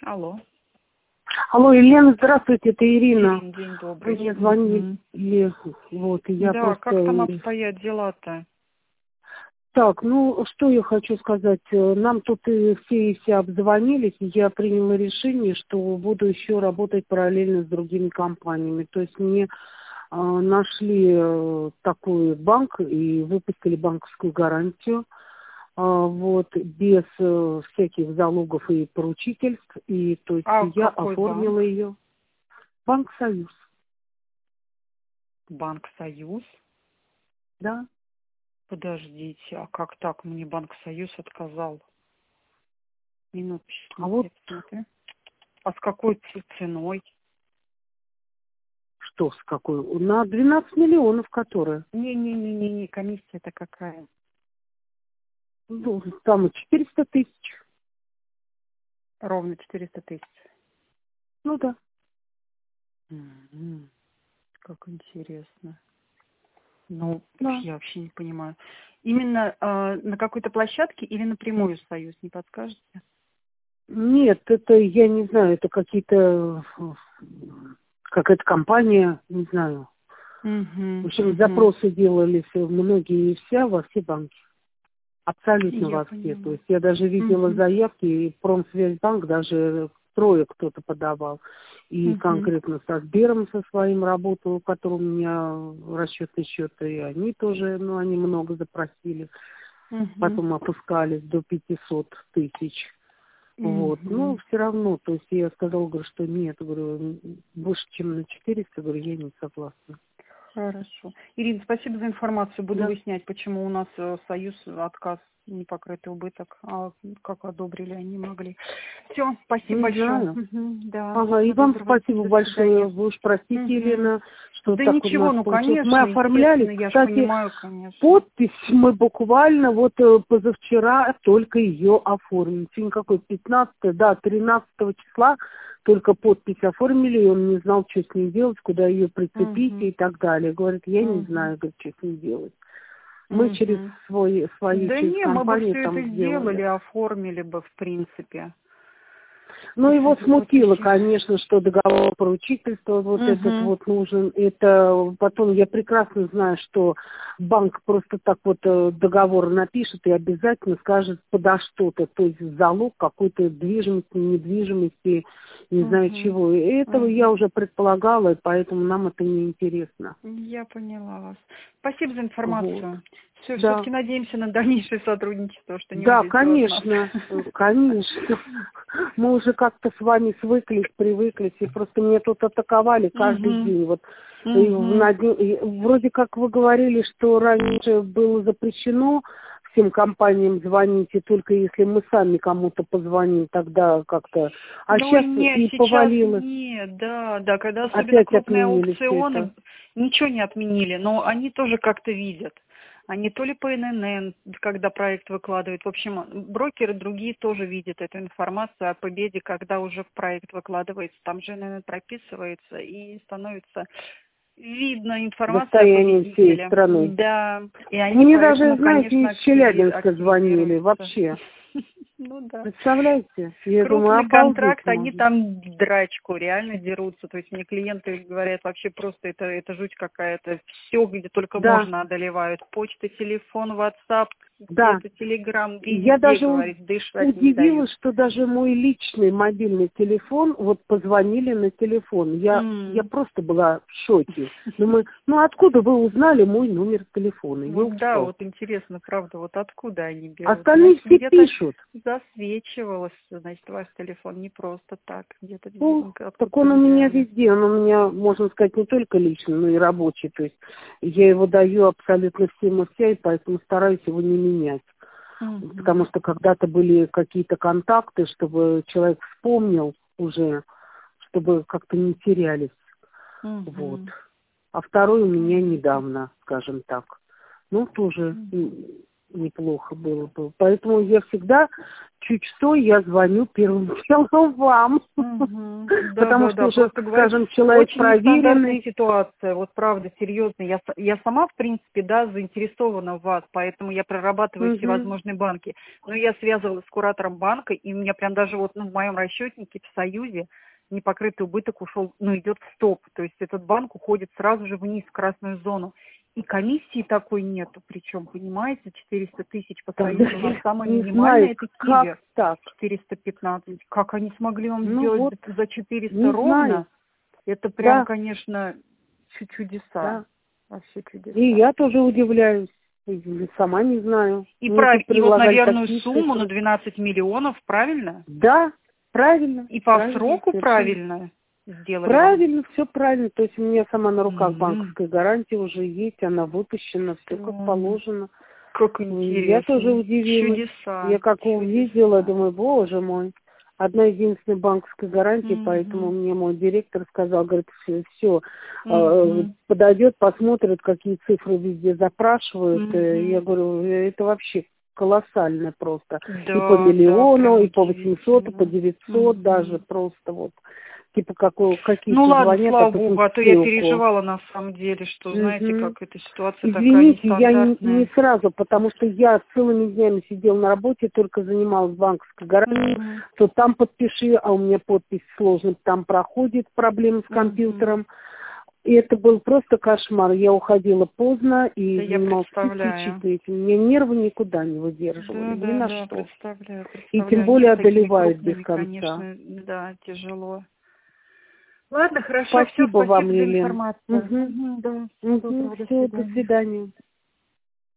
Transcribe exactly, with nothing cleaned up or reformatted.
Алло. Алло, Елена, здравствуйте, это Ирина. Ирина, день добрый. Мне звонили, Мгм. вот, и я Да, просто... как там обстоят дела-то? Так, ну, что я хочу сказать. Нам тут и все и все обзвонились, и я приняла решение, что буду еще работать параллельно с другими компаниями. То есть мне э, нашли э, такой банк и выпустили банковскую гарантию, э, вот, без э, всяких залогов и поручительств. И то есть А я какой оформила банк? ее. Банк «Союз», Банк Союз? да. Подождите, а как так? Мне Банк Союз отказал. Минуточку, А вот я посмотрю. А с какой ц- ценой? что, с какой? На двенадцать миллионов, которые. Не-не-не-не, комиссия-то какая? Ну, там четыреста тысяч. Ровно четыреста тысяч. Ну да. Мгм. Как интересно. Ну, Да. я вообще не понимаю. Именно э, на какой-то площадке или напрямую в Союз, не подскажете? Нет, это, я не знаю, это какие-то, какая-то компания, не знаю. В Угу, общем, угу. запросы делались многие и вся во все банки. Абсолютно Я во все. То поняла. есть я даже видела Угу, заявки, и Промсвязьбанк даже трое кто-то подавал. И угу, конкретно со Сбером со своим работал, у которого у меня расчетный счет, и они тоже, ну, они много запросили. угу, Потом опускались до пятисот тысяч. Вот. Но угу. все равно, то есть я сказала, говорю, что нет, говорю, больше, чем на четыреста, говорю, я не согласна. Хорошо. Ирина, спасибо за информацию. Буду Да. выяснять, почему у нас э, Союз отказ непокрытый убыток, а как одобрили они могли. Все, спасибо Не большое. знаю. Мгм, да, Ага, и всего вам доброго. спасибо До большое. свидания. Вы уж простите, Мгм. Елена, что Да так у нас ничего, ну получилось. Мы конечно, оформляли, естественно, я же кстати, понимаю, конечно. подпись мы буквально вот э, позавчера только ее оформили. Сегодня какой, пятнадцатое, да, тринадцатого числа только подпись оформили, и он не знал, что с ней делать, куда ее прицепить Угу, и так далее. Говорит, я не угу, знаю, говорит, что с ней делать. Мы через угу. свой, свои, Да через не, мы бы компанию все там это сделали, сделали. оформили бы, в принципе. Ну, Если его смутило, выпустить. конечно, что договор поручительства вот этот Угу. вот нужен. Это потом я прекрасно знаю, что банк просто так вот э, договор напишет и обязательно скажет подо что-то, то есть залог какой-то движимости, недвижимости, не знаю Угу. чего. И этого я Угу. уже предполагала, и поэтому нам это не интересно. Я поняла вас. Спасибо за Вот. информацию. Все, Да. все-таки надеемся на дальнейшее сотрудничество, что не Да, увезет нас. конечно, э, конечно. Мы уже как-то с вами свыклись, привыклись, и просто мне тут атаковали каждый Угу. день. Вот и в- Угу. на день- и вроде как вы говорили, что раньше было запрещено всем компаниям звонить, и только если мы сами кому-то позвоним, тогда как-то... А Ну, сейчас нет, и сейчас повалилось. нет, да, да, когда особенно Опять крупные отменили все это. аукционы, ничего не отменили, но они тоже как-то видят. Они то ли по эн эн эн, когда проект выкладывают. В общем, брокеры другие тоже видят эту информацию о победе, когда уже проект выкладывается. Там же эн эн эн прописывается и становится видно информация о Достояние всей победителе. страны. Да, и они Мне даже, поэтому, знаете, конечно, из активи- Челябинска звонили активизируются. вообще. Ну да. Представляете? Я думаю, Крупный обалдеть контракт, они можно. там драчку реально дерутся. То есть мне клиенты говорят, вообще просто это, это жуть какая-то. Все, где только Да, можно, одолевают. Почта, телефон, WhatsApp, да. где-то Telegram, Я везде, даже у- говорит, дышать не дают. удивилась, что даже мой личный мобильный телефон, вот позвонили на телефон. Я, я М. просто была в шоке. Думаю, ну откуда вы узнали мой номер телефона? Вот да, вот Ёлки-палки. интересно, правда, вот откуда они берут. Остальные Значит, все где-то пишут. засвечивалось, значит, ваш телефон не просто так, где-то Ну, видимо, так откуда-то он у меня взяли. везде, он у меня, можно сказать, не только личный, но и рабочий. То есть я его даю абсолютно всем и вся, и поэтому стараюсь его не менять. Потому Мгм. что когда-то были какие-то контакты, чтобы человек вспомнил уже, чтобы как-то не терялись. Вот. Мгм. А второй у меня Понятно. недавно, скажем так. Ну, тоже м, Мгм. неплохо было бы. Поэтому я всегда, чуть что, я звоню первым делом вам. Угу. Потому Да, что да, уже, просто говорю, скажем, человек очень нестандартная проверенный. ситуация, вот правда, серьезно. Я, с- я сама, в принципе, да, заинтересована в вас, поэтому я прорабатываю Угу. всевозможные банки. Но я связывалась с куратором банка, и у меня прям даже вот ну, в моем расчетнике в Союзе непокрытый убыток ушел, ну, идет в стоп. То есть этот банк уходит сразу же вниз, в красную зону. И комиссии такой нету, причем, понимаете, четыреста тысяч по Тогда Союзу, у нас я самая не минимальная знаю, это как Киви, так. четыреста пятнадцать. Как они смогли вам Ну сделать вот, за за четыреста не ровно? знаю. Это прям, Да, конечно, чу- чудеса. да. Вообще И чудеса. я тоже удивляюсь. И сама не знаю. И, Мне прав... тут и вот на предлагали верную такие сумму, на цифры. двенадцать миллионов, правильно? Да, правильно, И по правильно, сроку совершенно. правильно сделали вам? Правильно, все правильно. То есть у меня сама на руках М, банковская гарантия уже есть, она выпущена, все как м, положено. Как И я тоже интересно. удивилась. Я Чудеса, как увидела, чудеса. думаю, боже мой. Одна единственная банковская гарантия, поэтому Мгм, мне мой директор сказал, говорит, все, все, мгм, подойдет, посмотрит, какие цифры везде запрашивают. Э, Я мгм. говорю, «Э, это вообще колоссально просто. И по Да, да, миллиону, прям и по восемьсот, и по удивительно. девятьсот даже Мгм. просто вот. Типа какой, Ну какие-то ладно, звонят, а слава тут богу, не а то я ссылку. переживала на самом деле, что знаете, Мгм. как эта ситуация такая Извините, я не, не нестандартная. сразу, потому что я целыми днями сидела на работе, только занималась банковской гарантией, Мгм, то там подпиши, а у меня подпись сложная, там проходит проблемы с мгм. компьютером. И это был просто кошмар. Я уходила поздно Да и я занималась представляю. исключительно этим. Мне нервы никуда не Да, выдерживали, ни да, на да, что. представляю, И тем представляю. Нет, более с такими одолевают без крупными, конца. конечно, да, тяжело. Ладно, хорошо, все, Спасибо вам, спасибо за Елена. информацию. Угу. Мгм, да, всего Угу. доброго, до Все, до свидания. свидания.